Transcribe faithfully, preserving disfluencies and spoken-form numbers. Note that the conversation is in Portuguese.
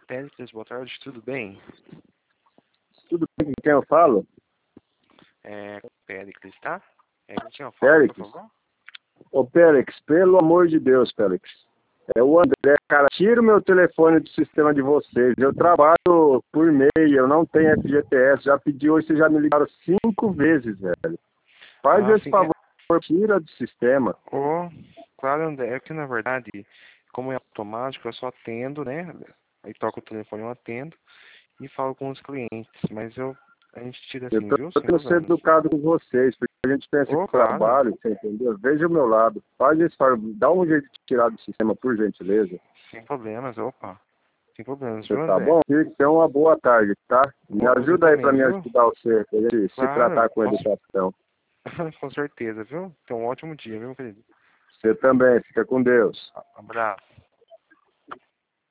Péricles, boa tarde, tudo bem? Tudo bem com quem eu falo? É, Péricles, tá? É com quem eu falo, por Péricles? favor? Ô, Péricles, pelo amor de Deus, Péricles. É o André, cara, tira o meu telefone do sistema de vocês. Eu trabalho por e-mail, eu não tenho F G T S. Já pedi hoje, vocês já me ligaram cinco vezes, velho. Faz Ah, esse sim, é. favor, tira do sistema. Oh, claro, André, é que na verdade, como é automático, eu só atendo, né? Aí toco o telefone, eu atendo e falo com os clientes, mas eu, a gente tira Eu assim, tô viu? Sem tentando ser problemas. educado com vocês, porque a gente pensa Oh, que claro, trabalho, você entendeu? Veja o meu lado. Faz esse favor, dá um jeito de tirar do sistema, por gentileza. sem problemas, opa, sem problemas, Você viu, tá André? bom? Tenha uma boa tarde, tá? Me Oh, você ajuda aí pra também, me viu? ajudar você, pra gente se Claro, tratar com com, educação. com certeza, viu? Tenha um ótimo dia, viu, querido? Você também, fica com Deus. Abraço.